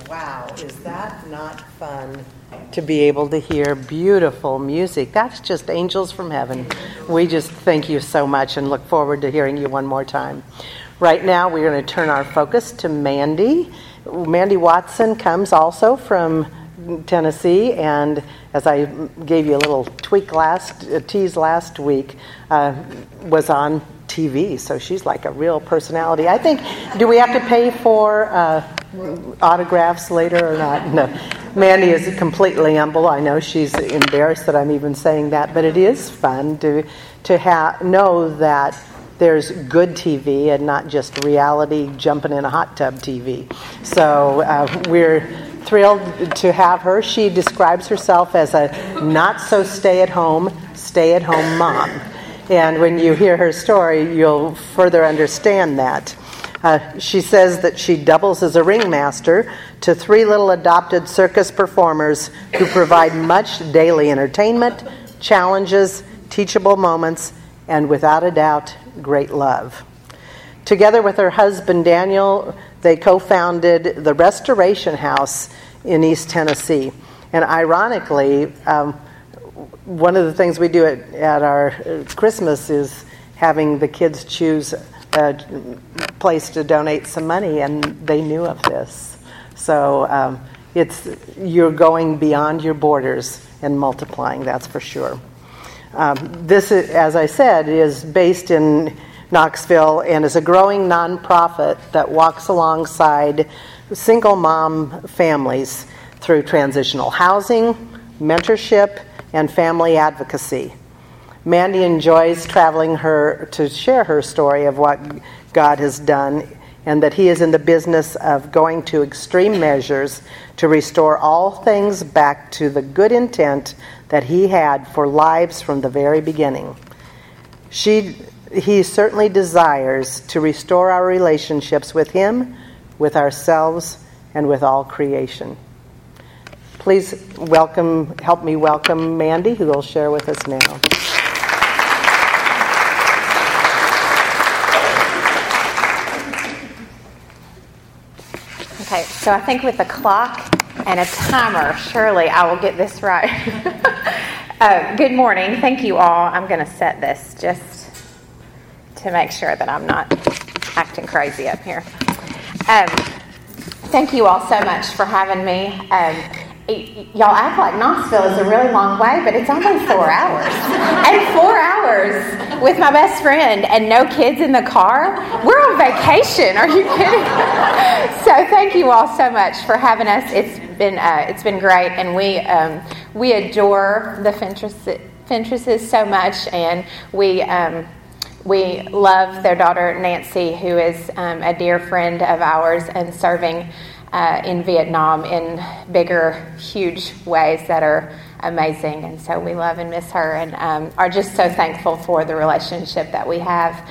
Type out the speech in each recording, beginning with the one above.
Wow, is that not fun to be able to hear beautiful music? That's just angels from heaven. We just thank you so much and look forward to hearing you one more time. Right now, we're going to turn our focus to Mandy. Mandy Watson comes also from Tennessee, and as I gave you a little tease last week, was on TV, so she's like a real personality. I think, do we have to pay for autographs later or not? No. Mandy is completely humble. I know she's embarrassed that I'm even saying that, but it is fun to know that there's good TV and not just reality jumping in a hot tub TV. So we're thrilled to have her. She describes herself as a not-so-stay-at-home mom. And when you hear her story, you'll further understand that. She says that she doubles as a ringmaster to 3 little adopted circus performers who provide much daily entertainment, challenges, teachable moments, and without a doubt, great love. Together with her husband Daniel, they co-founded the Restoration House in East Tennessee. And ironically, one of the things we do at our Christmas is having the kids choose a place to donate some money, and they knew of this. So you're going beyond your borders and multiplying, that's for sure. This, as I said, is based in Knoxville and is a growing nonprofit that walks alongside single mom families through transitional housing, mentorship, and family advocacy. Mandy enjoys traveling to share her story of what God has done, and that He is in the business of going to extreme measures to restore all things back to the good intent that He had for lives from the very beginning. He certainly desires to restore our relationships with Him, with ourselves, and with all creation. Please help me welcome Mandy, who will share with us now. Okay, so I think with a clock and a timer, surely I will get this right. Good morning. Thank you all. I'm going to set this just to make sure that I'm not acting crazy up here. Thank you all so much for having me. Y'all act like Knoxville is a really long way, but it's only 4 hours. And 4 hours with my best friend and no kids in the car? We're on vacation. Are you kidding? So thank you all so much for having us. It's been great, and we adore the Fentresses so much, and we love their daughter Nancy, who is a dear friend of ours and serving in Vietnam in bigger, huge ways that are amazing. And so we love and miss her, and are just so thankful for the relationship that we have.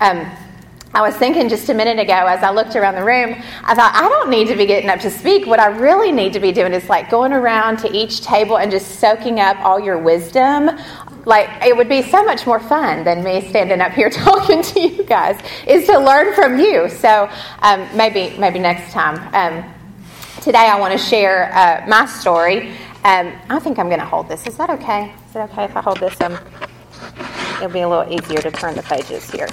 I was thinking just a minute ago as I looked around the room, I thought, I don't need to be getting up to speak. What I really need to be doing is like going around to each table and just soaking up all your wisdom. Like, it would be so much more fun than me standing up here talking to you guys, is to learn from you. So maybe next time. Today I want to share my story. I think I'm going to hold this. Is that okay? Is it okay if I hold this? It'll be a little easier to turn the pages here.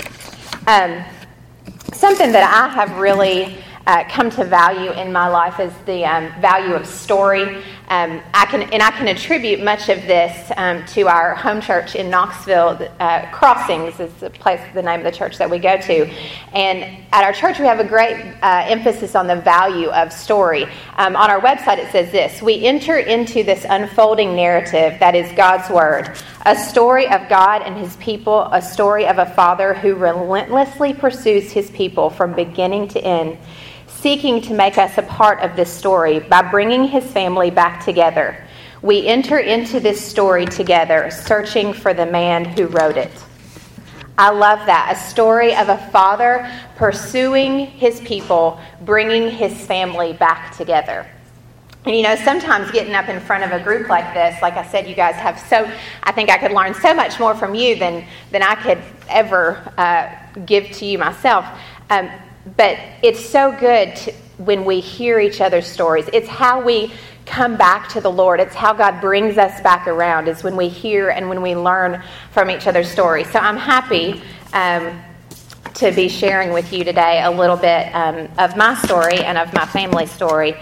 Something that I have really come to value in my life is the value of story. I can attribute much of this to our home church in Knoxville. Crossings is the name of the church that we go to. And at our church, we have a great emphasis on the value of story. On our website, it says this: we enter into this unfolding narrative that is God's Word, a story of God and His people, a story of a Father who relentlessly pursues His people from beginning to end, seeking to make us a part of this story by bringing His family back together. We enter into this story together, searching for the man who wrote it. I love that. A story of a father pursuing his people, bringing his family back together. And sometimes getting up in front of a group like this, like I said, you guys have I think I could learn so much more from you than I could ever give to you myself. But it's so good when we hear each other's stories. It's how we come back to the Lord. It's how God brings us back around, is when we hear and when we learn from each other's stories. So I'm happy to be sharing with you today a little bit of my story and of my family story.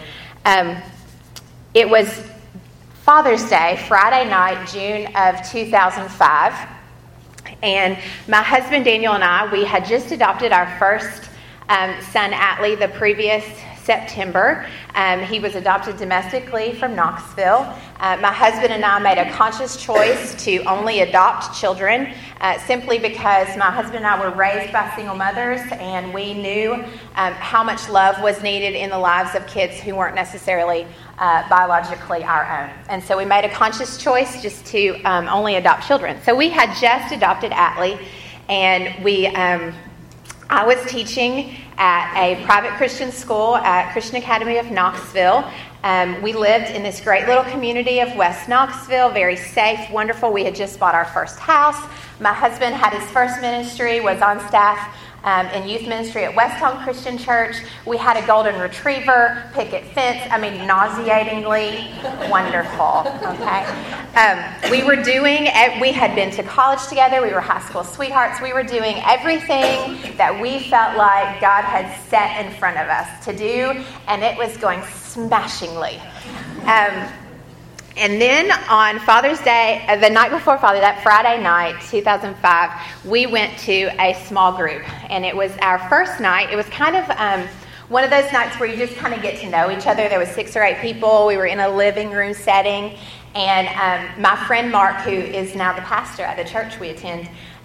It was Father's Day, Friday night, June of 2005. And my husband Daniel and I, we had just adopted our first son, Atlee, the previous September. He was adopted domestically from Knoxville. My husband and I made a conscious choice to only adopt children simply because my husband and I were raised by single mothers, and we knew how much love was needed in the lives of kids who weren't necessarily biologically our own. And so we made a conscious choice just to only adopt children. So we had just adopted Atlee, and I was teaching at a private Christian school at Christian Academy of Knoxville. We lived in this great little community of West Knoxville, very safe, wonderful. We had just bought our first house. My husband had his first ministry, was on staff in youth ministry at West Home Christian Church. We had a golden retriever, picket fence, nauseatingly wonderful, okay? We had been to college together, we were high school sweethearts, we were doing everything that we felt like God had set in front of us to do, and it was going smashingly. And then on Father's Day, the night before Father's Day, that Friday night, 2005, we went to a small group. And it was our first night. It was kind of one of those nights where you just kind of get to know each other. There was 6 or 8 people. We were in a living room setting. And my friend Mark, who is now the pastor at the church we attend,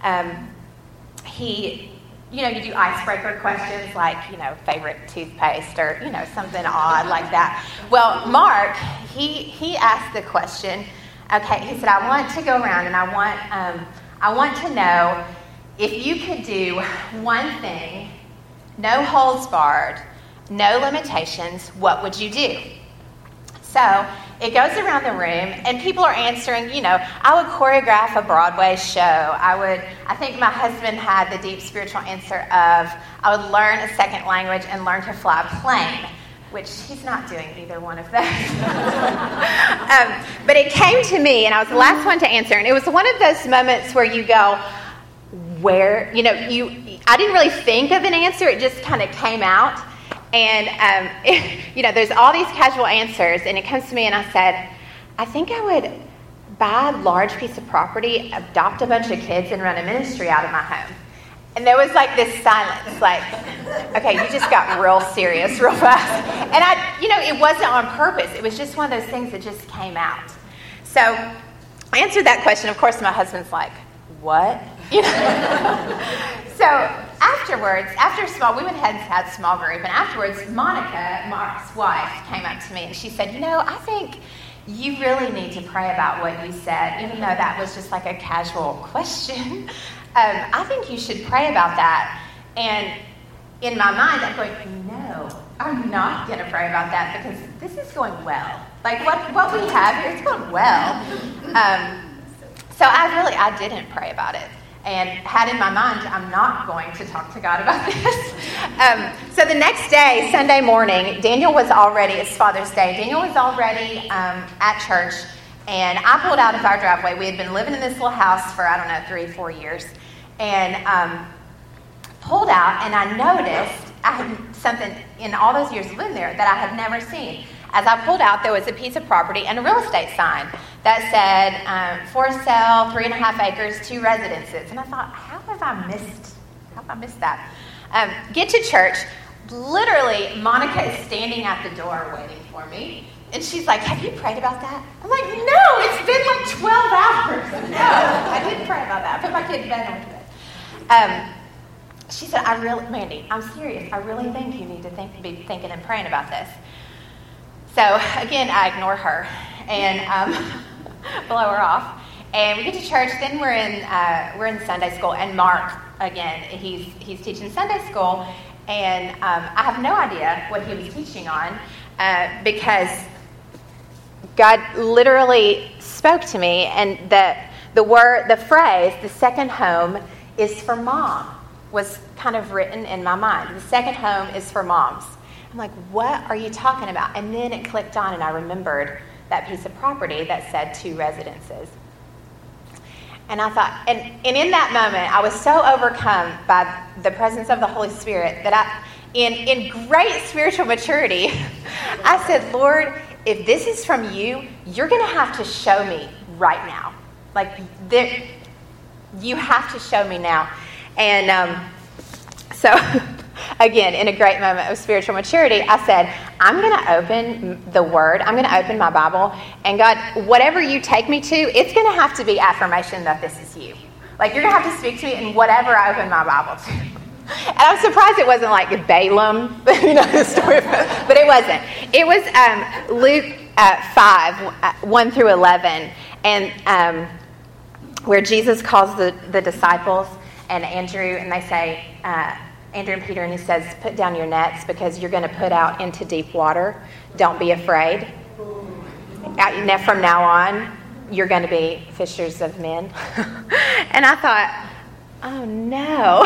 you do icebreaker questions like, favorite toothpaste or, something odd like that. Well, Mark, he asked the question, okay, he said, I want to go around and I want to know if you could do one thing, no holds barred, no limitations, what would you do? So it goes around the room, and people are answering, I would choreograph a Broadway show. I think my husband had the deep spiritual answer of, I would learn a second language and learn to fly a plane, which he's not doing either one of those. But it came to me, and I was the last one to answer, and it was one of those moments where you go, I didn't really think of an answer, it just kind of came out. And, there's all these casual answers, and it comes to me, and I said, I think I would buy a large piece of property, adopt a bunch of kids, and run a ministry out of my home. And there was like this silence, like, okay, you just got real serious real fast. And it wasn't on purpose. It was just one of those things that just came out. So I answered that question. Of course, my husband's like, what? So afterwards, we went ahead and had a small group, and afterwards, Monica, Mark's wife, came up to me and she said, I think you really need to pray about what you said, even though that was just like a casual question. I think you should pray about that. And in my mind, I'm going, no, I'm not going to pray about that because this is going well. Like what we have here, it's going well. So I didn't pray about it. And had in my mind, I'm not going to talk to God about this. So the next day, Sunday morning, it's Father's Day, Daniel was already at church, and I pulled out of our driveway. We had been living in this little house for, 3-4 years, and pulled out, and I noticed I had something in all those years of living there that I had never seen. As I pulled out, there was a piece of property and a real estate sign that said, for sale, 3.5 acres, 2 residences. And I thought, how have I missed that? Get to church. Literally, Monica is standing at the door waiting for me. And she's like, have you prayed about that? I'm like, no, it's been like 12 hours. No, I didn't pray about that. I put my kid to bed and went to bed. She said, Mandy, I'm serious. I really think you need to be thinking and praying about this. So, again, I ignore her and blow her off. And we get to church. Then we're in Sunday school. And Mark, again, he's teaching Sunday school. And I have no idea what he was teaching on because God literally spoke to me. And the phrase, the second home is for mom, was kind of written in my mind. The second home is for moms. I'm like, what are you talking about? And then it clicked on, and I remembered that piece of property that said 2 residences. And I thought, and in that moment, I was so overcome by the presence of the Holy Spirit that in great spiritual maturity, I said, Lord, if this is from you, you're going to have to show me right now. Like, you have to show me now. And so, again, in a great moment of spiritual maturity, I said, I'm going to open the Word. I'm going to open my Bible. And God, whatever you take me to, it's going to have to be affirmation that this is you. Like, you're going to have to speak to me in whatever I open my Bible to. And I'm surprised it wasn't like Balaam, the story, but it wasn't. It was Luke 5, 1 through 11, and where Jesus calls the disciples and Andrew, and they say, Andrew and Peter, and he says, put down your nets because you're going to put out into deep water. Don't be afraid. From now on, you're going to be fishers of men. And I thought, oh no.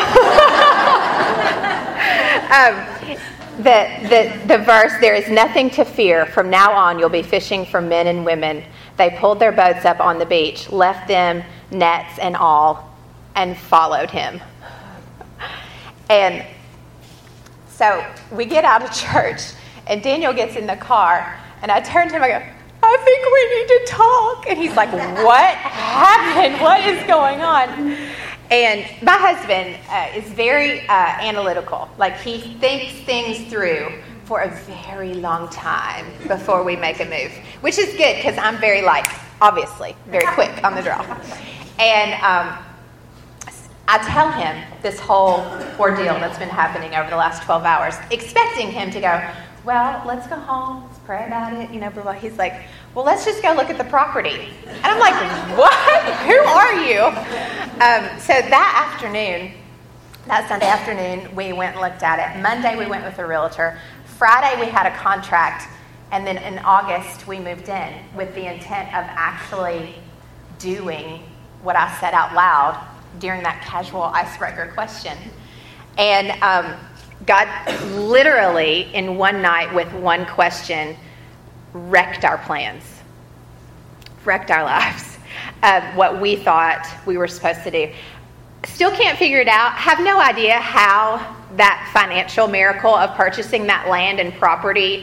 The verse, there is nothing to fear. From now on, you'll be fishing for men and women. They pulled their boats up on the beach, left them, nets and all, and followed him. And so we get out of church, and Daniel gets in the car, and I turn to him, I go, I think we need to talk. And he's like, what happened? What is going on? And my husband is very analytical. Like, he thinks things through for a very long time before we make a move, which is good because I'm very, obviously, very quick on the draw. And I tell him this whole ordeal that's been happening over the last 12 hours, expecting him to go, well, let's go home, let's pray about it, blah, blah. He's like, well, let's just go look at the property. And I'm like, what? Who are you? So that afternoon, that Sunday afternoon, we went and looked at it. Monday, we went with a realtor. Friday, we had a contract. And then in August, we moved in with the intent of actually doing what I said out loud during that casual icebreaker question. And God literally, in one night with one question, wrecked our plans, wrecked our lives, what we thought we were supposed to do. Still can't figure it out. Have no idea how that financial miracle of purchasing that land and property,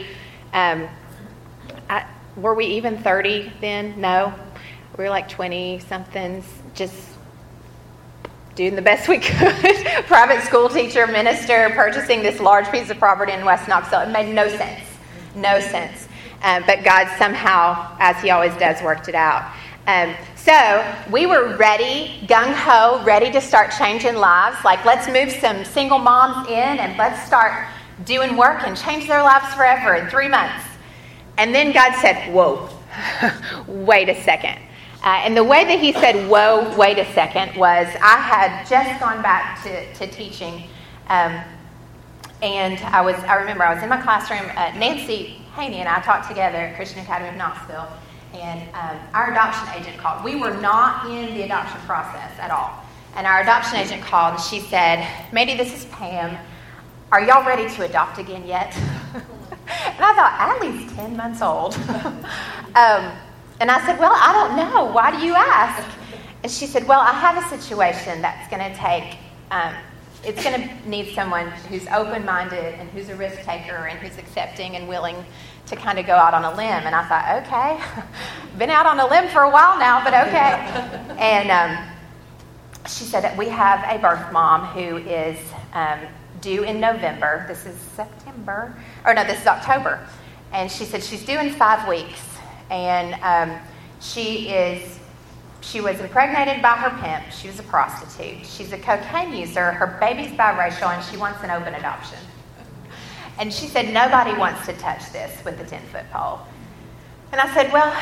were we even 30 then? No. We were like 20-somethings, just doing the best we could. Private school teacher, minister, purchasing this large piece of property in West Knoxville. It made no sense. No sense. But God somehow, as he always does, worked it out. So we were ready, gung-ho, ready to start changing lives. Like, let's move some single moms in and let's start doing work and change their lives forever in 3 months. And then God said, whoa, wait a second. And the way that he said, whoa, wait a second, was I had just gone back to teaching. And I remember I was in my classroom. Nancy Haney and I talked together at Christian Academy of Knoxville. And our adoption agent called. We were not in the adoption process at all. And our adoption agent called and she said, Mandy, this is Pam. Are y'all ready to adopt again yet? And I thought, at least 10 months old. And I said, well, I don't know. Why do you ask? And she said, well, I have a situation that's going to take, it's going to need someone who's open-minded and who's a risk taker and who's accepting and willing to kind of go out on a limb. And I thought, okay, been out on a limb for a while now, but okay. And she said that we have a birth mom who is due in November. This is September. Or no, this is October. And she said she's due in 5 weeks. And she was impregnated by her pimp. She was a prostitute. She's a cocaine user. Her baby's biracial, and she wants an open adoption. And she said, nobody wants to touch this with the 10-foot pole. And I said, well,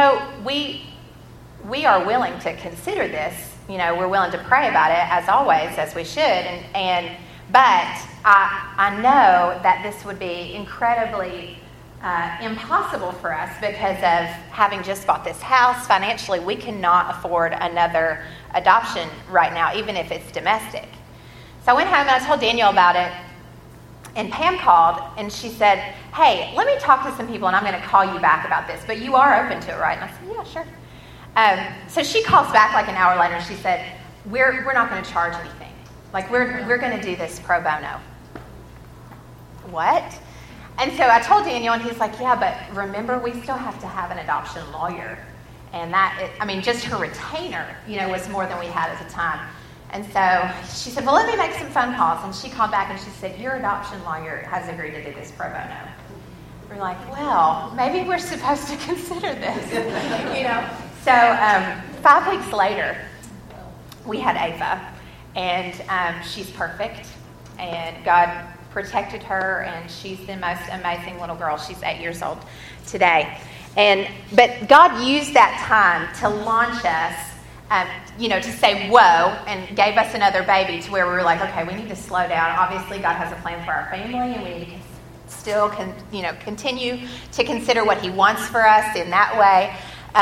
we are willing to consider this. We're willing to pray about it, as always, as we should. But I know that this would be incredibly impossible for us because of having just bought this house. Financially, we cannot afford another adoption right now, even if it's domestic. So I went home and I told Daniel about it. And Pam called, and she said, hey, let me talk to some people, and I'm going to call you back about this. But you are open to it, right? And I said, yeah, sure. So she calls back like an hour later, and she said, we're not going to charge anything. Like, we're going to do this pro bono. What? And so I told Daniel, and he's like, yeah, but remember, we still have to have an adoption lawyer. And just her retainer, was more than we had at the time. And so she said, well, let me make some phone calls. And she called back and she said, your adoption lawyer has agreed to do this pro bono. We're like, well, maybe we're supposed to consider this, So 5 weeks later, we had Ava, and she's perfect. And God protected her, and she's the most amazing little girl. She's 8 years old today. But God used that time to launch us, to say whoa, and gave us another baby to where we were like, okay, we need to slow down. Obviously, God has a plan for our family, and we need to still continue to consider what He wants for us in that way,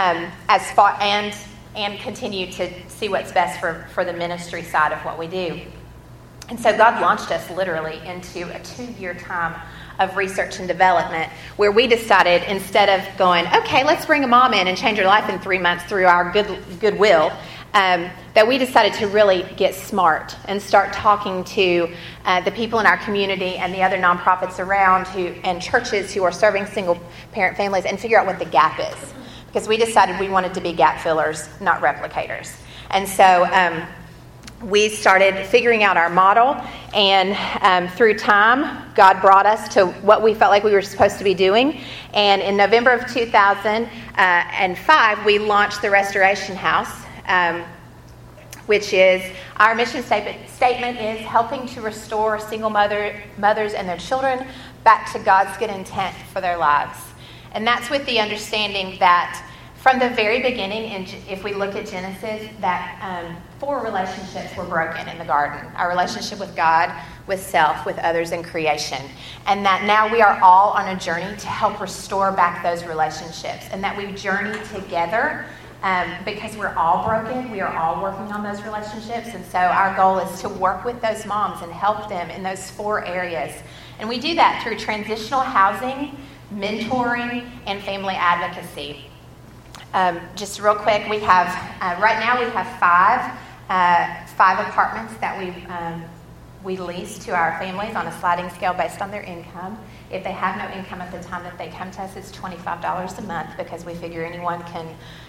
and continue to see what's best for the ministry side of what we do. And so God launched us literally into a 2-year time of research and development, where we decided, instead of going, okay, let's bring a mom in and change her life in 3 months through our goodwill, that we decided to really get smart and start talking to the people in our community and the other nonprofits around and churches who are serving single parent families, and figure out what the gap is. Because we decided we wanted to be gap fillers, not replicators. And so we started figuring out our model, and through time, God brought us to what we felt like we were supposed to be doing. And in November of 2005, we launched the Restoration House, which is, our mission statement is helping to restore single mothers and their children back to God's good intent for their lives. And that's with the understanding that from the very beginning, and if we look at Genesis, that 4 relationships were broken in the garden. Our relationship with God, with self, with others, and creation. And that now we are all on a journey to help restore back those relationships. And that we journey together because we're all broken. We are all working on those relationships. And so our goal is to work with those moms and help them in those 4 areas. And we do that through transitional housing, mentoring, and family advocacy. Just real quick, we have, right now we have 5 apartments that we lease to our families on a sliding scale based on their income. If they have no income at the time that they come to us, it's $25 a month, because we figure anyone can,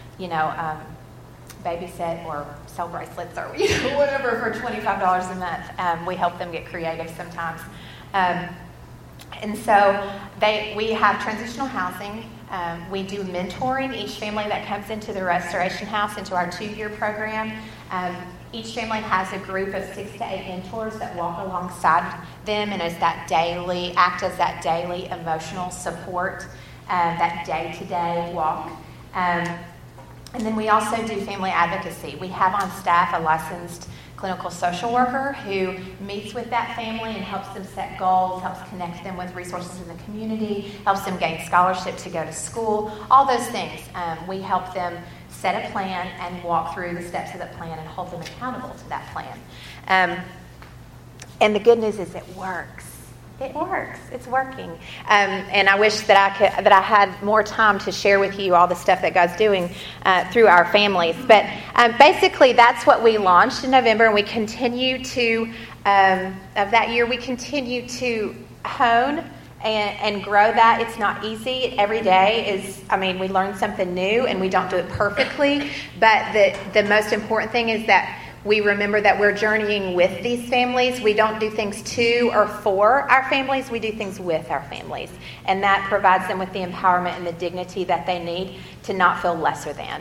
babysit or sell bracelets or whatever for $25 a month. We help them get creative sometimes. And so we have transitional housing. We do mentoring. Each family that comes into the Restoration House, into our 2-year program, each family has a group of 6 to 8 mentors that walk alongside them and act as that daily emotional support, that day-to-day walk. And then we also do family advocacy. We have on staff a licensed clinical social worker who meets with that family and helps them set goals, helps connect them with resources in the community, helps them gain scholarship to go to school, all those things. We help them set a plan and walk through the steps of that plan and hold them accountable to that plan. And the good news is it works. It works. It's working. And I wish that I had more time to share with you all the stuff that God's doing through our families. But basically, that's what we launched in November, and we continue to, of that year, we continue to hone and grow that. It's not easy. Every day we learn something new, and we don't do it perfectly. But the most important thing is that we remember that we're journeying with these families. We don't do things to or for our families. We do things with our families. And that provides them with the empowerment and the dignity that they need to not feel lesser than.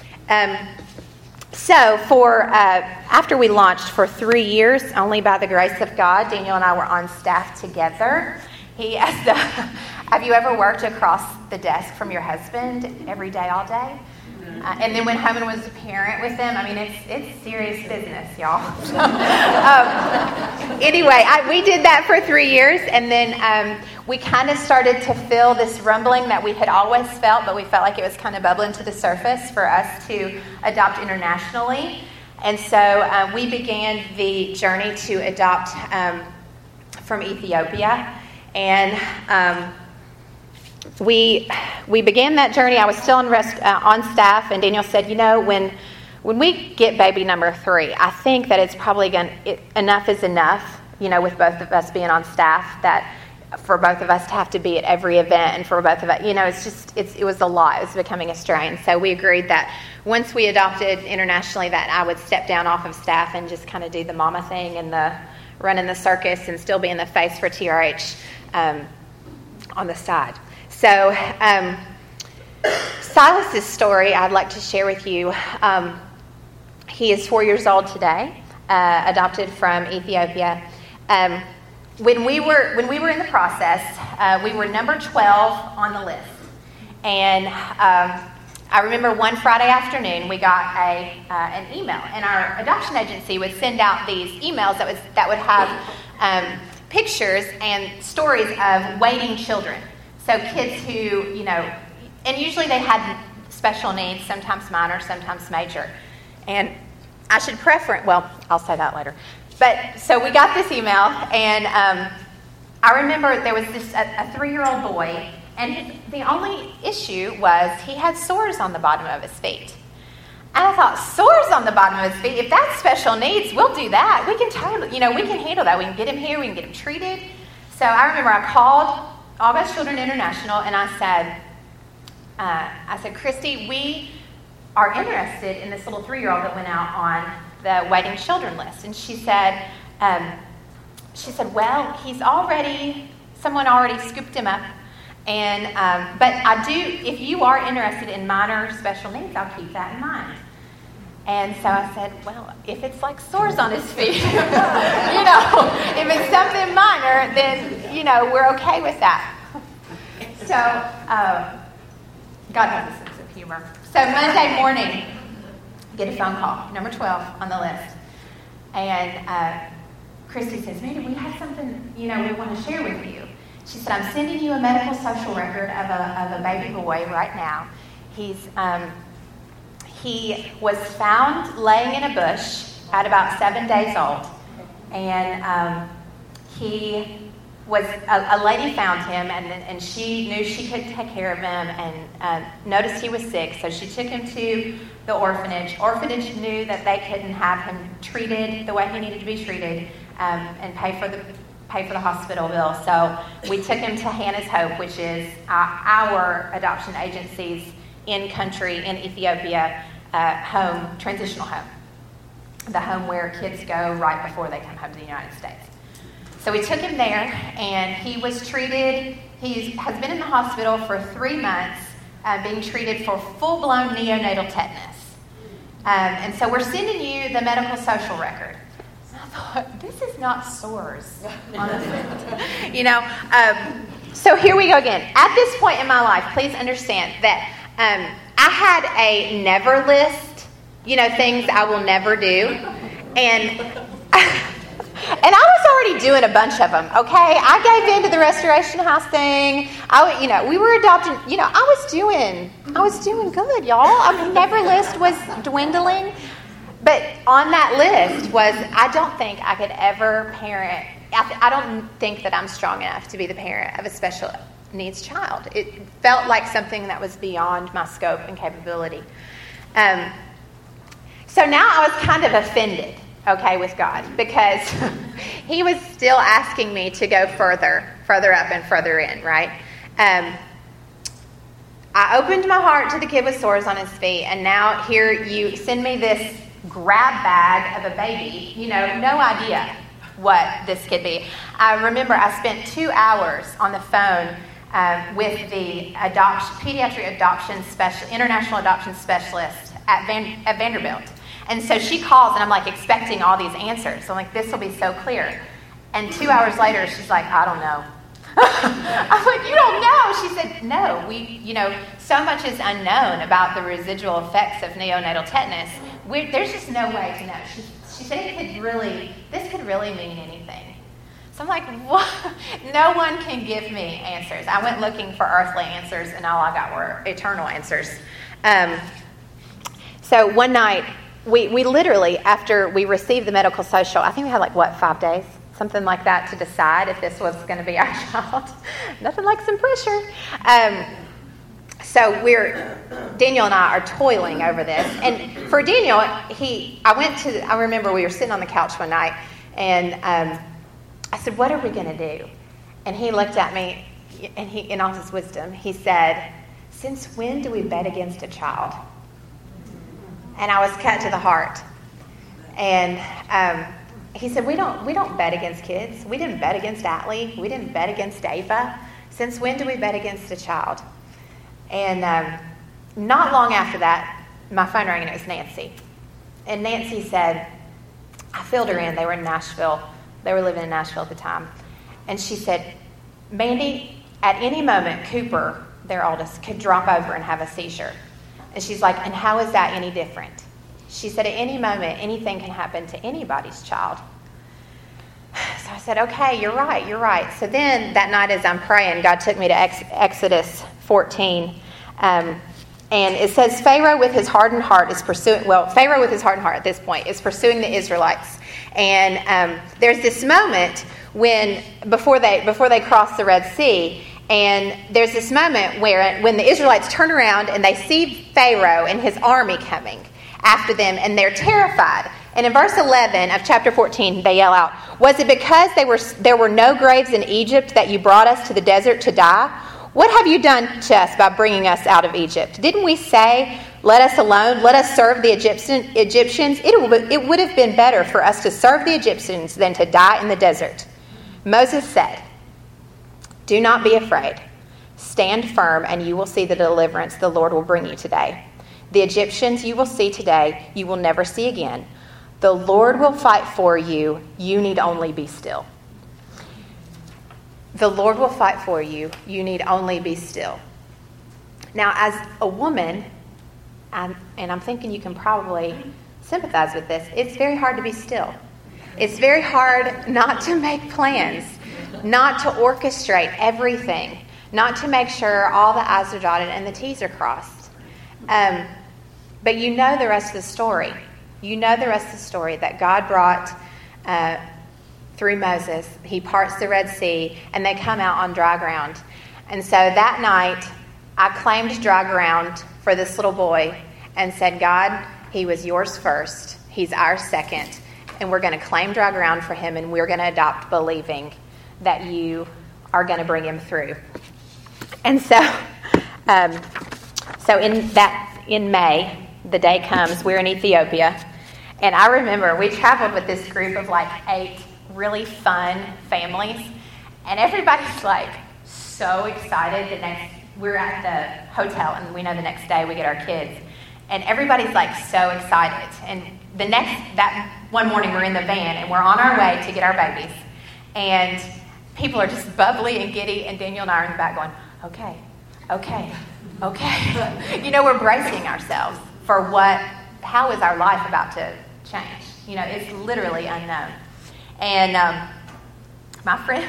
So after we launched for 3 years, only by the grace of God, Daniel and I were on staff together. He asked, have you ever worked across the desk from your husband every day, all day? And then went home and was a parent with them. It's serious business, y'all. Anyway, we did that for 3 years, and then we kind of started to feel this rumbling that we had always felt, but we felt like it was kind of bubbling to the surface for us to adopt internationally. And so we began the journey to adopt from Ethiopia, and we began that journey. I was still on staff, and Daniel said, when we get baby number 3, I think that it's probably enough is enough, with both of us being on staff, that for both of us to have to be at every event, and for both of us, it was a lot. It was becoming a strain. So we agreed that once we adopted internationally, that I would step down off of staff and just kind of do the mama thing and the running the circus and still being the face for TRH on the side. So Silas's story I'd like to share with you. He is 4 years old today, adopted from Ethiopia. When we were in the process, we were number 12 on the list, and I remember one Friday afternoon we got an email, and our adoption agency would send out these emails that would have pictures and stories of waiting children. So kids who and usually they had special needs, sometimes minor, sometimes major. And I should preference, I'll say that later. But so we got this email, and I remember there was a 3-year-old boy, and the only issue was he had sores on the bottom of his feet. And I thought, sores on the bottom of his feet? If that's special needs, we'll do that. We can totally, we can handle that. We can get him here. We can get him treated. So I remember I called All God's Children International, and I said, Christy, we are interested in this little 3-year-old that went out on the waiting children list. And she said, well, someone already scooped him up. And but if you are interested in minor special needs, I'll keep that in mind. And so I said, well, if it's like sores on his feet, if it's something minor, then, we're okay with that. So, God has a sense of humor. So Monday morning, get a phone call, number 12 on the list. And Christy says, Mandy, we have something, we want to share with you. She said, I'm sending you a medical social record of a baby boy right now. He was found laying in a bush at about 7 days old. And a lady found him, and she knew she could take care of him, and noticed he was sick, so she took him to the orphanage. Orphanage knew that they couldn't have him treated the way he needed to be treated, and pay for the hospital bill. So we took him to Hannah's Hope, which is our adoption agency's in-country, in Ethiopia, home, transitional home. The home where kids go right before they come home to the United States. So we took him there, and he was treated. He has been in the hospital for 3 months, being treated for full-blown neonatal tetanus. And so we're sending you the medical social record. And I thought, this is not sores on the foot. So here we go again. At this point in my life, please understand that I had a never list, things I will never do. And I was already doing a bunch of them, okay? I gave in to the Restoration House thing. We were adopting, I was doing good, y'all. My never list was dwindling. But on that list I don't think I could ever parent. I don't think that I'm strong enough to be the parent of a special needs child. It felt like something that was beyond my scope and capability. So now I was kind of offended, with God, because he was still asking me to go further up and further in, right? I opened my heart to the kid with sores on his feet, and now here you send me this grab bag of a baby, no idea what this could be. I remember I spent 2 hours on the phone with the pediatric adoption international adoption specialist at Vanderbilt. And so she calls, and I'm like expecting all these answers. I'm like, this will be so clear. And 2 hours later, she's like, I don't know. I'm like, you don't know? She said, no, so much is unknown about the residual effects of neonatal tetanus. There's just no way to know. She said this could really mean anything. So I'm like, what? No one can give me answers. I went looking for earthly answers, and all I got were eternal answers. So one night, we literally, after we received the medical social, I think we had 5 days something like that to decide if this was going to be our child. Nothing like some pressure. So Daniel and I are toiling over this. And for Daniel, I remember we were sitting on the couch one night, and I said, what are we going to do? And he looked at me, and he, in all his wisdom, he said, since when do we bet against a child? And I was cut to the heart. And he said, we don't bet against kids. We didn't bet against Atlee. We didn't bet against Ava. Since when do we bet against a child? And not long after that, my phone rang, and it was Nancy. And Nancy said, I filled her in. They were in Nashville. They were living in Nashville at the time. And she said, Mandy, at any moment, Cooper, their oldest, could drop over and have a seizure. And she's like, and how is that any different? She said, at any moment, anything can happen to anybody's child. So I said, okay, you're right. So then that night as I'm praying, God took me to Exodus 14. And it says, Pharaoh with his hardened heart at this point is pursuing the Israelites. And there's this moment before they cross the Red Sea, and there's this moment when the Israelites turn around and they see Pharaoh and his army coming after them, and they're terrified. And in verse 11 of chapter 14, they yell out, was it because there were no graves in Egypt that you brought us to the desert to die? What have you done to us by bringing us out of Egypt? Didn't we say, let us alone, let us serve the Egyptians? It would have been better for us to serve the Egyptians than to die in the desert. Moses said, do not be afraid. Stand firm, and you will see the deliverance the Lord will bring you today. The Egyptians you will see today, you will never see again. The Lord will fight for you. You need only be still. The Lord will fight for you. You need only be still. Now, as a woman, and I'm thinking you can probably sympathize with this, it's very hard to be still. It's very hard not to make plans, not to orchestrate everything, not to make sure all the I's are dotted and the T's are crossed. But you know the rest of the story. You know the rest of the story that God brought through Moses. He parts the Red Sea, and they come out on dry ground. And so that night, I claimed dry ground for this little boy and said, God, he was yours first. He's our second. And we're going to claim dry ground for him, and we're going to adopt believing that you are going to bring him through. And so in May, the day comes, we're in Ethiopia. And I remember we traveled with this group of 8 really fun families. And everybody's so excited. We're at the hotel, and we know the next day we get our kids. And everybody's so excited. And that one morning we're in the van, and we're on our way to get our babies. And people are just bubbly and giddy, and Daniel and I are in the back going, okay. We're bracing ourselves for how is our life about to change? It's literally unknown. And our friends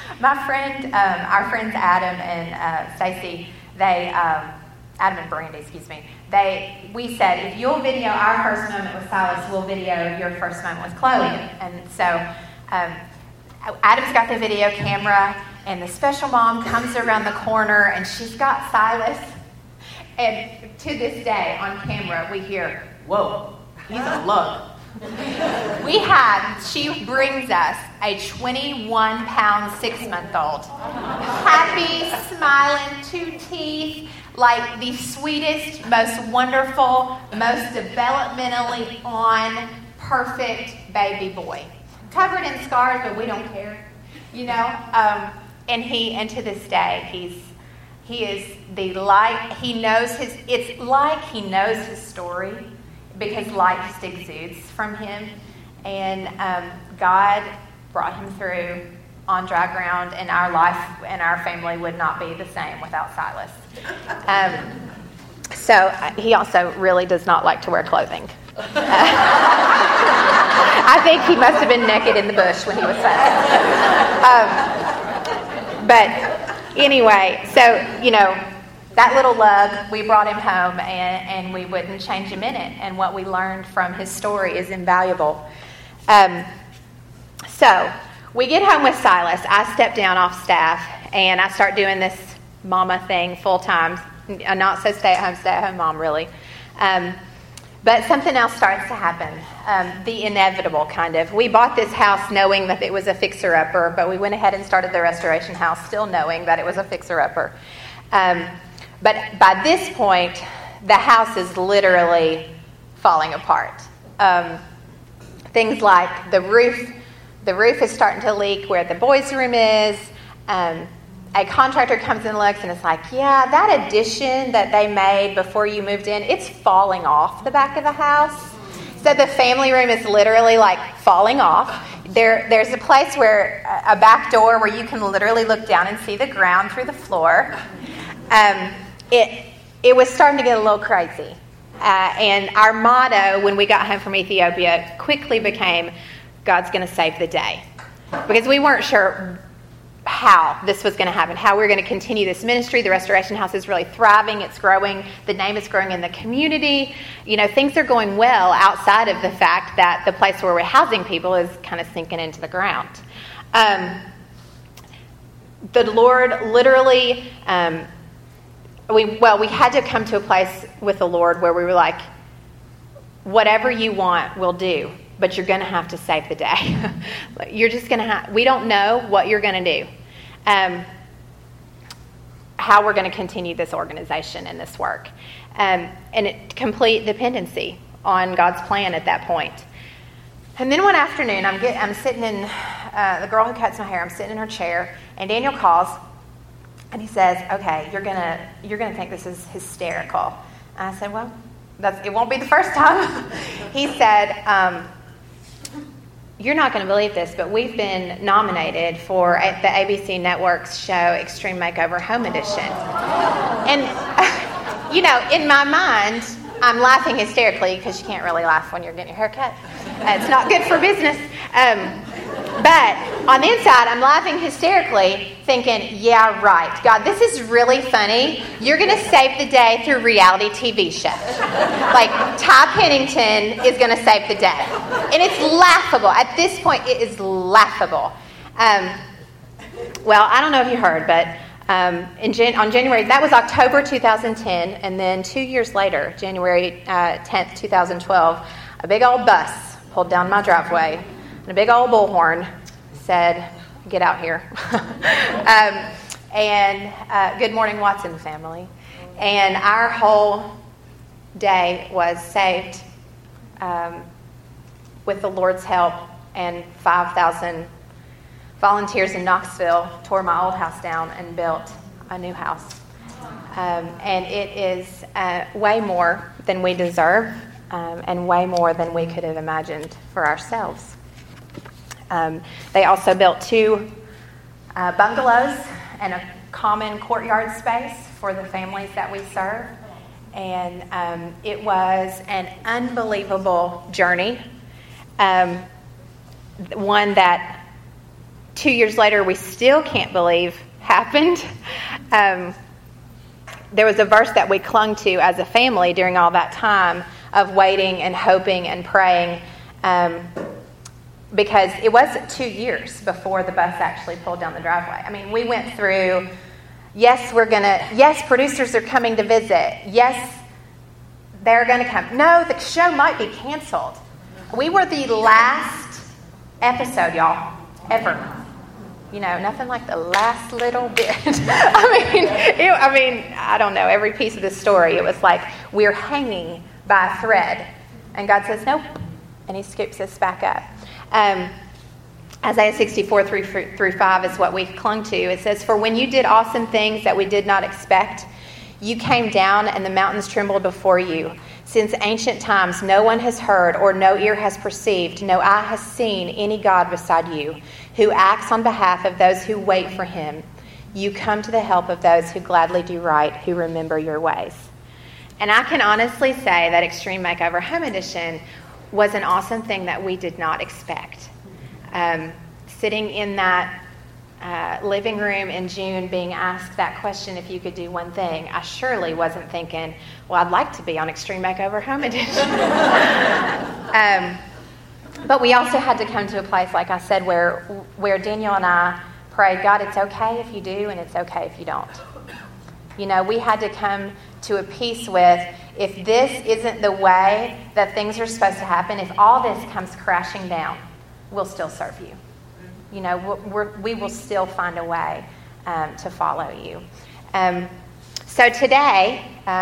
Adam and Stacy, Adam and Brandy, we said, if you'll video our first moment with Silas, we'll video your first moment with Chloe. And so Adam's got the video camera, and the special mom comes around the corner, and she's got Silas. And to this day, on camera, we hear, whoa, he's a lug. She brings us a 21-pound 6-month-old. Happy, smiling, 2 teeth, the sweetest, most wonderful, most developmentally on, perfect baby boy. Covered in scars, but we don't care, and to this day, he is the light. He knows it's like he knows his story, because light just exudes from him. And God brought him through on dry ground, and our life and our family would not be the same without Silas. So he also really does not like to wear clothing. I think he must have been naked in the bush when he was 7. But anyway, so, that little lug, we brought him home, and we wouldn't change a minute. And what we learned from his story is invaluable. So we get home with Silas. I step down off staff, and I start doing this mama thing full time. Not so stay-at-home mom, really. But something else starts to happen, the inevitable kind of. We bought this house knowing that it was a fixer-upper, but we went ahead and started the restoration house still knowing that it was a fixer-upper. But by this point, the house is literally falling apart. Things like the roof is starting to leak where the boys' room is. A contractor comes and looks and it's like, yeah, that addition that they made before you moved in, it's falling off the back of the house. So the family room is literally like falling off. There's a place where, a back door where you can literally look down and see the ground through the floor. It was starting to get a little crazy. And our motto when we got home from Ethiopia quickly became, God's going to save the day. Because we weren't sure how this was going to happen, how we were going to continue this ministry. The Restoration House is really thriving. It's growing. The name is growing in the community. You know, things are going well outside of the fact that the place where we're housing people is kind of sinking into the ground. The Lord literally, we had to come to a place with the Lord where we were like, whatever you want, we'll do. But you're going to have to save the day. You're just going to we don't know what you're going to do. How we're going to continue this organization and this work. And complete dependency on God's plan at that point. And then one afternoon, I'm sitting in, the girl who cuts my hair, I'm sitting in her chair, and Daniel calls, and he says, okay, you're gonna think this is hysterical. And I said, well, it won't be the first time. He said, you're not going to believe this, but we've been nominated for the ABC Network's show Extreme Makeover Home Edition. And, you know, in my mind, I'm laughing hysterically because you can't really laugh when you're getting your hair cut. It's not good for business. But on the inside, I'm laughing hysterically, thinking, yeah, right. God, this is really funny. You're going to save the day through reality TV show. Like, Ty Pennington is going to save the day. And it's laughable. At this point, it is laughable. Well, I don't know if you heard, but on January, that was October 2010, and then 2 years later, January 10th, 2012, a big old bus pulled down my driveway. And a big old bullhorn said, get out here. Good morning, Watson family. And our whole day was saved with the Lord's help, and 5,000 volunteers in Knoxville tore my old house down and built a new house. And it is way more than we deserve and way more than we could have imagined for ourselves. They also built 2 bungalows and a common courtyard space for the families that we serve. And it was an unbelievable journey. One that 2 years later we still can't believe happened. There was a verse that we clung to as a family during all that time of waiting and hoping and praying. Because it was 2 years before the bus actually pulled down the driveway. I mean, we went through, yes, producers are coming to visit. Yes, they're going to come. No, the show might be canceled. We were the last episode, y'all, ever. You know, nothing like the last little bit. I mean, I don't know, every piece of the story, it was like we're hanging by a thread. And God says, nope. And he scoops us back up. Isaiah 64 through 5 is what we clung to. It says, for when you did awesome things that we did not expect, you came down and the mountains trembled before you. Since ancient times, no one has heard or no ear has perceived, no eye has seen any God beside you, who acts on behalf of those who wait for him. You come to the help of those who gladly do right, who remember your ways. And I can honestly say that Extreme Makeover Home Edition was an awesome thing that we did not expect. Sitting in that living room in June being asked that question, if you could do one thing, I surely wasn't thinking, well, I'd like to be on Extreme Makeover Home Edition. But we also had to come to a place, like I said, where Daniel and I prayed, God, it's okay if you do, and it's okay if you don't. You know, we had to come to a peace with, if this isn't the way that things are supposed to happen, if all this comes crashing down, we'll still serve you. You know, we will still find a way to follow you. So today,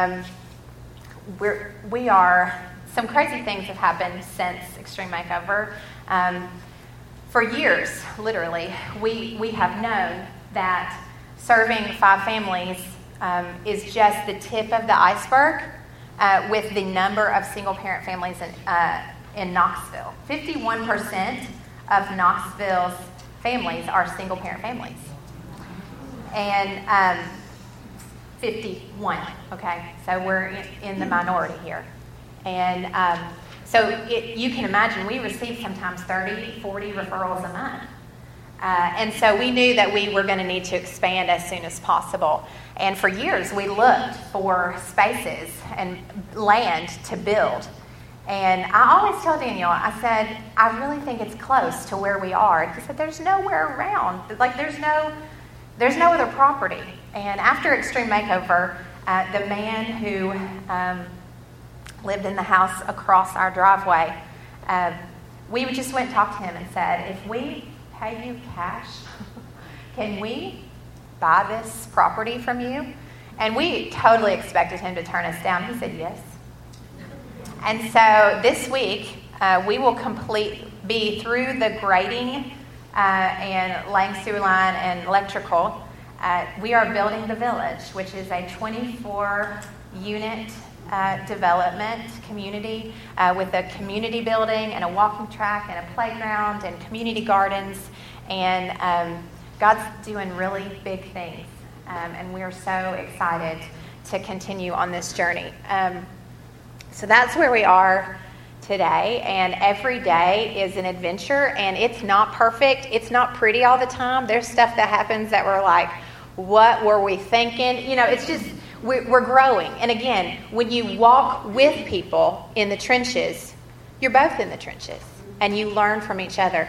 some crazy things have happened since Extreme Makeover. For years, literally, we have known that serving 5 families is just the tip of the iceberg with the number of single-parent families in Knoxville. 51% of Knoxville's families are single-parent families. And 51, okay? So we're in the minority here. And so you can imagine we receive sometimes 30, 40 referrals a month. And so we knew that we were going to need to expand as soon as possible. And for years, we looked for spaces and land to build. And I always tell Daniel, I said, I really think it's close to where we are. He said, there's nowhere around. Like, there's no other property. And after Extreme Makeover, the man who lived in the house across our driveway, we just went and talked to him and said, if we pay you cash, can we buy this property from you? And we totally expected him to turn us down. He said yes. And so this week, we will be through the grading and laying sewer line and electrical. We are building the Village, which is a 24-unit development community with a community building and a walking track and a playground and community gardens. And God's doing really big things. And we are so excited to continue on this journey. So that's where we are today, and every day is an adventure, and it's not perfect. It's not pretty all the time. There's stuff that happens that we're like, what were we thinking? You know, it's just, we're growing. And again, when you walk with people in the trenches, you're both in the trenches, and you learn from each other.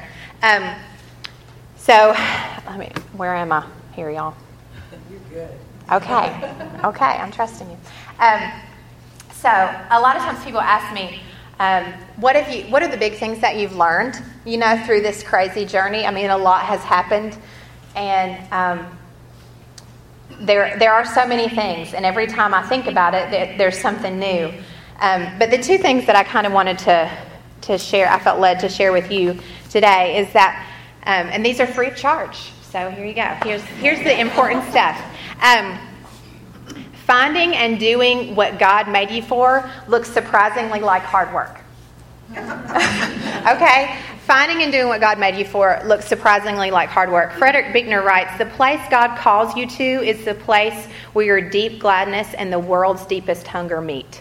Where am I here, y'all? You're good. Okay, I'm trusting you. So a lot of times people ask me, what are the big things that you've learned, you know, through this crazy journey? I mean, a lot has happened, and there are so many things, and every time I think about it, there's something new. But the 2 things that I kind of wanted to share, I felt led to share with you today, is that, and these are free of charge. So here you go. Here's the important stuff. Finding and doing what God made you for looks surprisingly like hard work. Okay? Finding and doing what God made you for looks surprisingly like hard work. Frederick Buechner writes, the place God calls you to is the place where your deep gladness and the world's deepest hunger meet.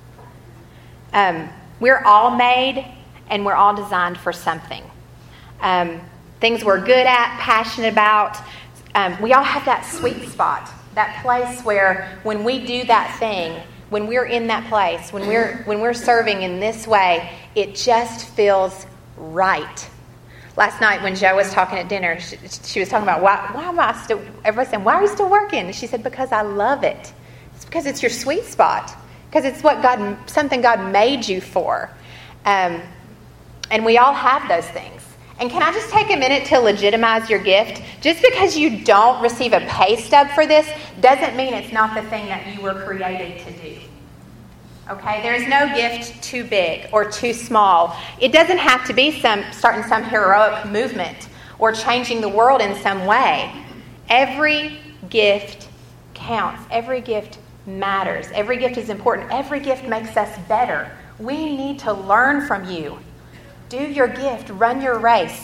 We're all made and we're all designed for something. Things we're good at, passionate about. We all have that sweet spot. That place where when we do that thing, when we're in that place, when we're serving in this way, it just feels right. Last night when Joe was talking at dinner, she was talking about why am I still, everybody saying, why are you still working? And she said, because I love it. It's because it's your sweet spot. Because it's something God made you for. And we all have those things. And can I just take a minute to legitimize your gift? Just because you don't receive a pay stub for this doesn't mean it's not the thing that you were created to do. Okay? There's no gift too big or too small. It doesn't have to be starting some heroic movement or changing the world in some way. Every gift counts. Every gift matters. Every gift is important. Every gift makes us better. We need to learn from you. Do your gift. Run your race.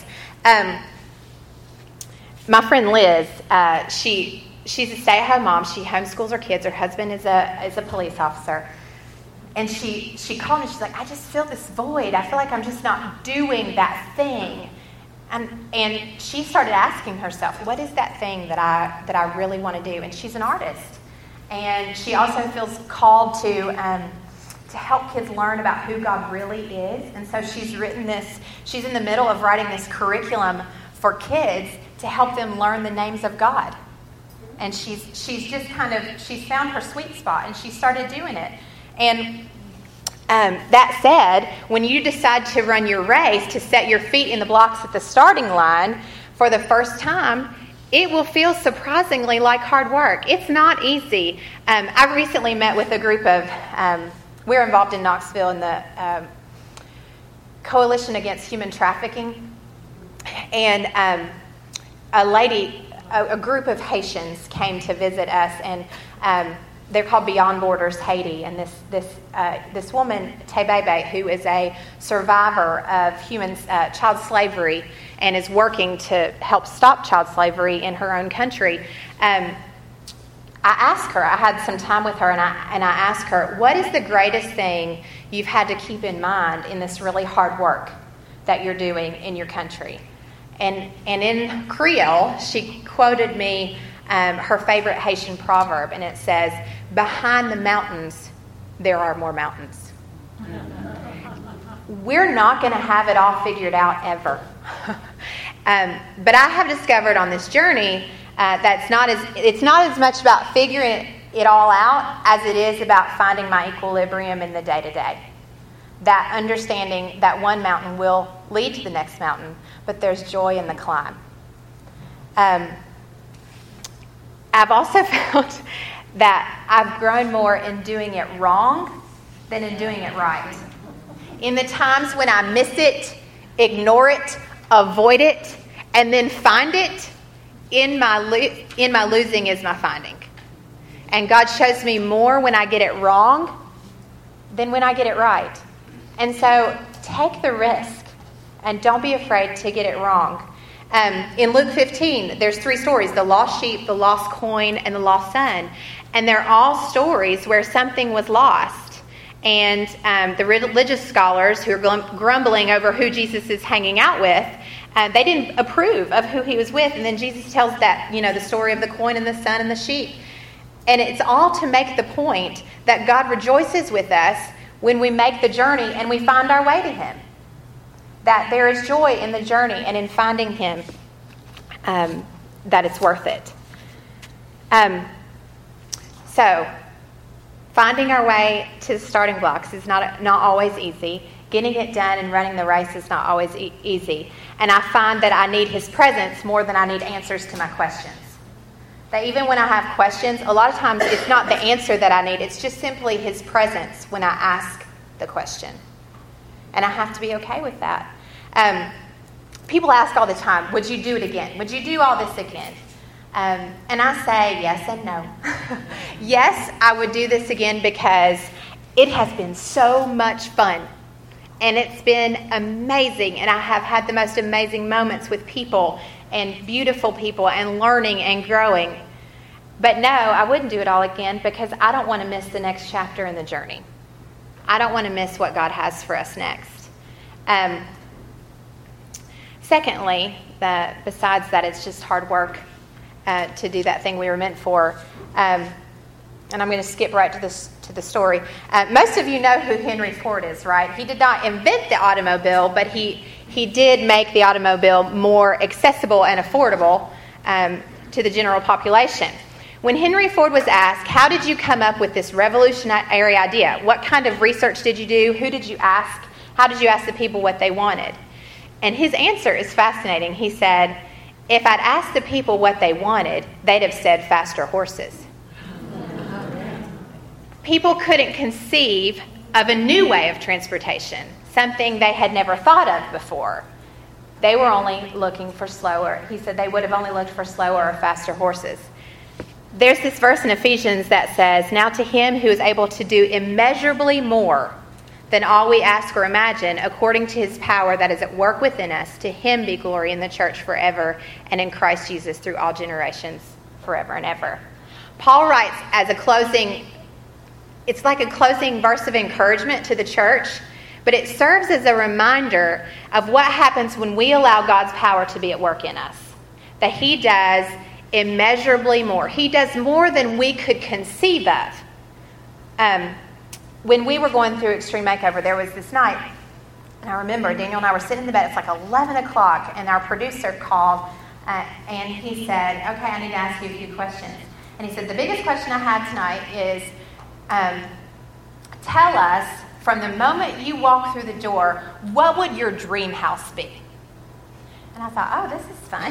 My friend Liz, she's a stay-at-home mom. She homeschools her kids. Her husband is a police officer. And she called me. She's like, I just feel this void. I feel like I'm just not doing that thing. And she started asking herself, what is that thing that I really want to do? And she's an artist. And she also feels called to to help kids learn about who God really is. And so she's in the middle of writing this curriculum for kids to help them learn the names of God. And she's found her sweet spot, and she started doing it. And that said, when you decide to run your race, to set your feet in the blocks at the starting line for the first time, it will feel surprisingly like hard work. It's not easy. I recently met with a group of, we're involved in Knoxville in the Coalition Against Human Trafficking. And a group of Haitians came to visit us, and they're called Beyond Borders Haiti. And this woman, Tebebe, who is a survivor of child slavery and is working to help stop child slavery in her own country. I asked her, I had some time with her, and I asked her, what is the greatest thing you've had to keep in mind in this really hard work that you're doing in your country? And in Creole, she quoted me her favorite Haitian proverb, and it says, behind the mountains, there are more mountains. We're not going to have it all figured out ever. But I have discovered on this journey it's not as much about figuring it all out as it is about finding my equilibrium in the day-to-day. That understanding that one mountain will lead to the next mountain, but there's joy in the climb. I've also found that I've grown more in doing it wrong than in doing it right. In the times when I miss it, ignore it, avoid it, and then find it, in my losing is my finding. And God shows me more when I get it wrong than when I get it right. And so take the risk and don't be afraid to get it wrong. In Luke 15, there's 3 stories, the lost sheep, the lost coin, and the lost son. And they're all stories where something was lost. And the religious scholars who are grumbling over who Jesus is hanging out with, they didn't approve of who he was with. And then Jesus tells the story of the coin and the son and the sheep. And it's all to make the point that God rejoices with us when we make the journey and we find our way to him. That there is joy in the journey and in finding him, that it's worth it. So, finding our way to the starting blocks is not always easy. Getting it done and running the race is not always easy. And I find that I need his presence more than I need answers to my questions. That even when I have questions, a lot of times it's not the answer that I need. It's just simply his presence when I ask the question. And I have to be okay with that. People ask all the time, would you do it again? Would you do all this again? And I say yes and no. Yes, I would do this again because it has been so much fun. And it's been amazing. And I have had the most amazing moments with people and beautiful people and learning and growing. But no, I wouldn't do it all again because I don't want to miss the next chapter in the journey. I don't want to miss what God has for us next. Secondly, besides that, it's just hard work to do that thing we were meant for. And I'm going to skip right to the story. Most of you know who Henry Ford is, right? He did not invent the automobile, but he did make the automobile more accessible and affordable to the general population. When Henry Ford was asked, how did you come up with this revolutionary idea? What kind of research did you do? Who did you ask? How did you ask the people what they wanted? And his answer is fascinating. He said, if I'd asked the people what they wanted, they'd have said faster horses. People couldn't conceive of a new way of transportation, something they had never thought of before. They were only looking for slower. He said they would have only looked for slower or faster horses. There's this verse in Ephesians that says, now to him who is able to do immeasurably more than all we ask or imagine, according to his power that is at work within us, to him be glory in the church forever and in Christ Jesus through all generations, forever and ever. Paul writes as a closing, it's like a closing verse of encouragement to the church, but it serves as a reminder of what happens when we allow God's power to be at work in us. That he does immeasurably more. He does more than we could conceive of. when we were going through Extreme Makeover, there was this night, and I remember Daniel and I were sitting in the bed. It's like 11 o'clock, and our producer called, and he said, okay, I need to ask you a few questions. And he said, the biggest question I have tonight is, tell us, from the moment you walk through the door, what would your dream house be? And I thought, oh, this is fun.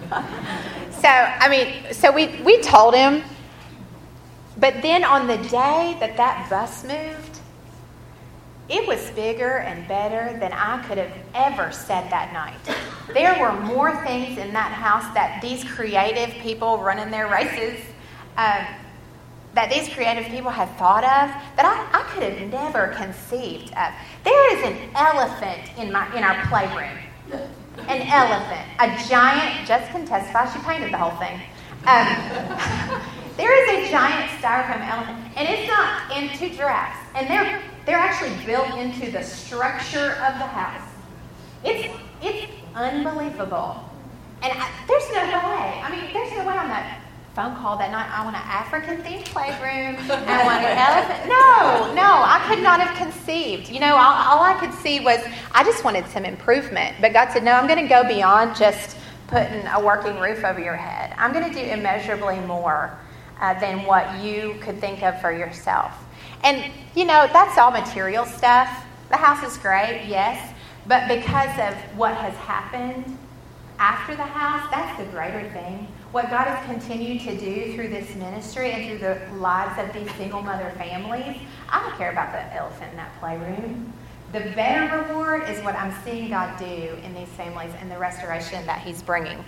So we told him. But then on the day that bus moved, it was bigger and better than I could have ever said that night. There were more things in that house that these creative people running their races, that these creative people had thought of that I could have never conceived of. There is an elephant in our playroom. An elephant. A giant, Jess can testify, she painted the whole thing. There is a giant styrofoam elephant, and it's not in 2 giraffes. And they're actually built into the structure of the house. It's unbelievable. And there's no way. There's no way on that phone call that night, I want an African-themed playroom, and I want an elephant. No, I could not have conceived. All I could see was, I just wanted some improvement. But God said, no, I'm going to go beyond just putting a working roof over your head. I'm going to do immeasurably more than what you could think of for yourself. And, that's all material stuff. The house is great, yes. But because of what has happened after the house, that's the greater thing. What God has continued to do through this ministry and through the lives of these single mother families, I don't care about the elephant in that playroom. The better reward is what I'm seeing God do in these families and the restoration that He's bringing.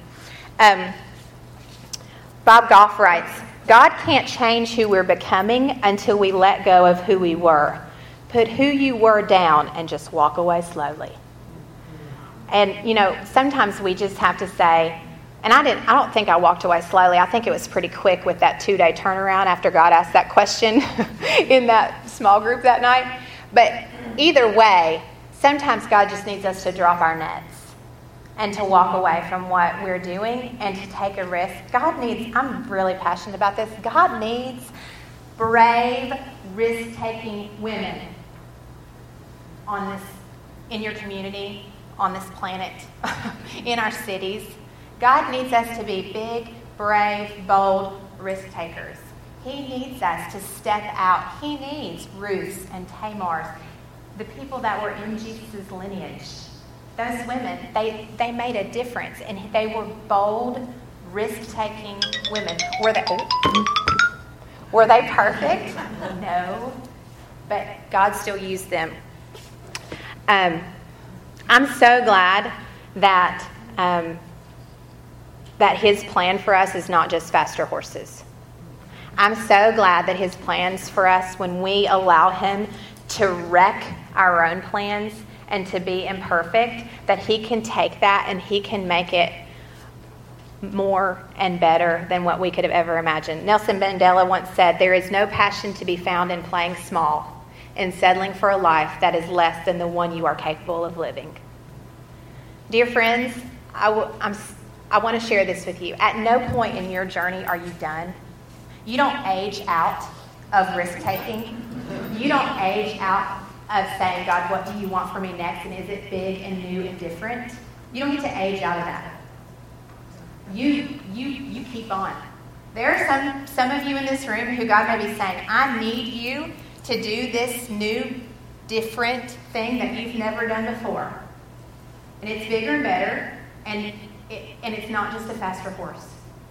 Bob Goff writes, God can't change who we're becoming until we let go of who we were. Put who you were down and just walk away slowly. And, sometimes we just have to say, and I don't think I walked away slowly. I think it was pretty quick with that 2-day turnaround after God asked that question in that small group that night. But either way, sometimes God just needs us to drop our nets and to walk away from what we're doing and to take a risk. I'm really passionate about this. God needs brave, risk-taking women in your community, on this planet, in our cities. God needs us to be big, brave, bold risk takers. He needs us to step out. He needs Ruths and Tamars, the people that were in Jesus' lineage. Those women, they made a difference, and they were bold, risk-taking women. Were they perfect? No. But God still used them. I'm so glad that His plan for us is not just faster horses. I'm so glad that His plans for us, when we allow Him to wreck our own plans and to be imperfect, that He can take that and He can make it more and better than what we could have ever imagined. Nelson Mandela once said, there is no passion to be found in playing small, in settling for a life that is less than the one you are capable of living. Dear friends, I want to share this with you. At no point in your journey are you done. You don't age out of risk-taking. You don't age out of saying, God, what do you want for me next? And is it big and new and different? You don't get to age out of that. You keep on. There are some of you in this room who God may be saying, I need you to do this new, different thing that you've never done before. And it's bigger and better, and it's not just a faster horse.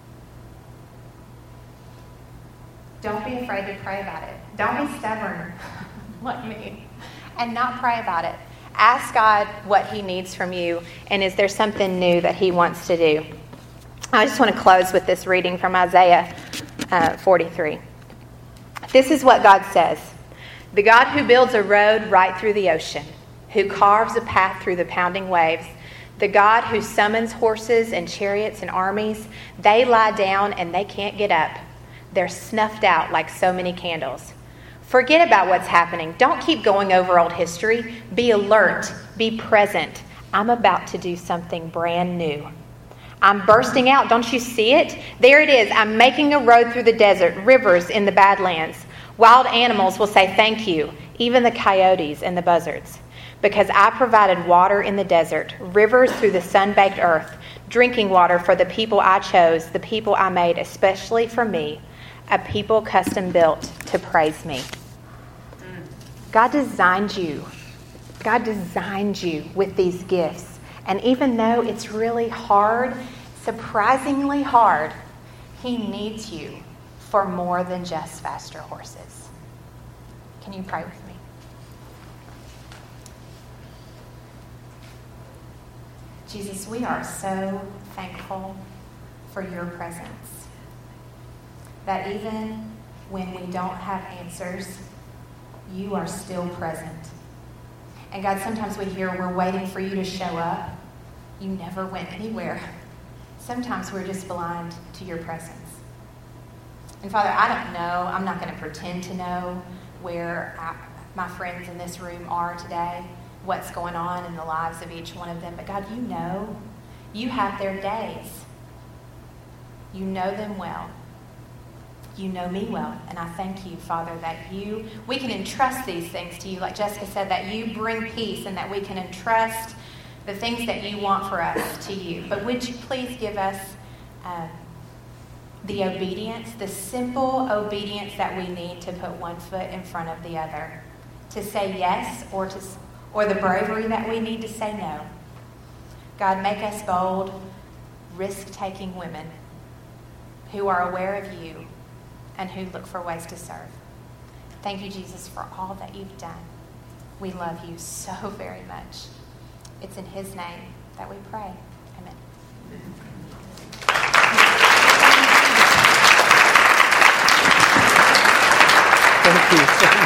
Don't be afraid to pray about it. Don't be stubborn like me and not pray about it. Ask God what He needs from you, and is there something new that He wants to do? I just want to close with this reading from Isaiah 43. This is what God says. The God who builds a road right through the ocean, who carves a path through the pounding waves, the God who summons horses and chariots and armies, they lie down and they can't get up. They're snuffed out like so many candles. Forget about what's happening. Don't keep going over old history. Be alert. Be present. I'm about to do something brand new. I'm bursting out. Don't you see it? There it is. I'm making a road through the desert, rivers in the Badlands. Wild animals will say thank you, even the coyotes and the buzzards, because I provided water in the desert, rivers through the sun-baked earth, drinking water for the people I chose, the people I made especially for me, a people custom built to praise me. God designed you. God designed you with these gifts. And even though it's really hard, surprisingly hard, He needs you for more than just faster horses. Can you pray with me? Jesus, we are so thankful for your presence. That even when we don't have answers, you are still present. And God, sometimes we hear we're waiting for you to show up. You never went anywhere. Sometimes we're just blind to your presence. And Father, I don't know, I'm not going to pretend to know where my friends in this room are today, what's going on in the lives of each one of them. But God, you know. You have their days. You know them well. You know me well. And I thank you, Father, that we can entrust these things to you. Like Jessica said, that you bring peace and that we can entrust the things that you want for us to you. But would you please give us the obedience, the simple obedience that we need to put one foot in front of the other, to say yes, or the bravery that we need to say no. God, make us bold, risk-taking women who are aware of you and who look for ways to serve. Thank you, Jesus, for all that you've done. We love you so very much. It's in his name that we pray. Amen. Thank you so much.